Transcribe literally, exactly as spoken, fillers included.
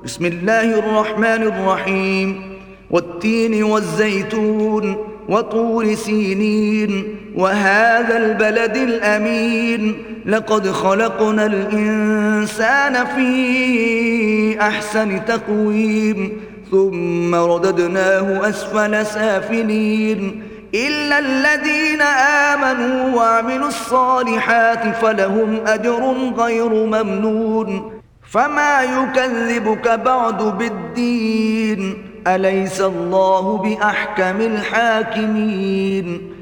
بسم الله الرحمن الرحيم والتين والزيتون وطور سينين وهذا البلد الأمين لقد خلقنا الإنسان في أحسن تقويم ثم رددناه أسفل سافلين إلا الذين آمنوا وعملوا الصالحات فلهم أجر غير ممنون فما يكذبك بعد بالدين أليس الله بأحكم الحاكمين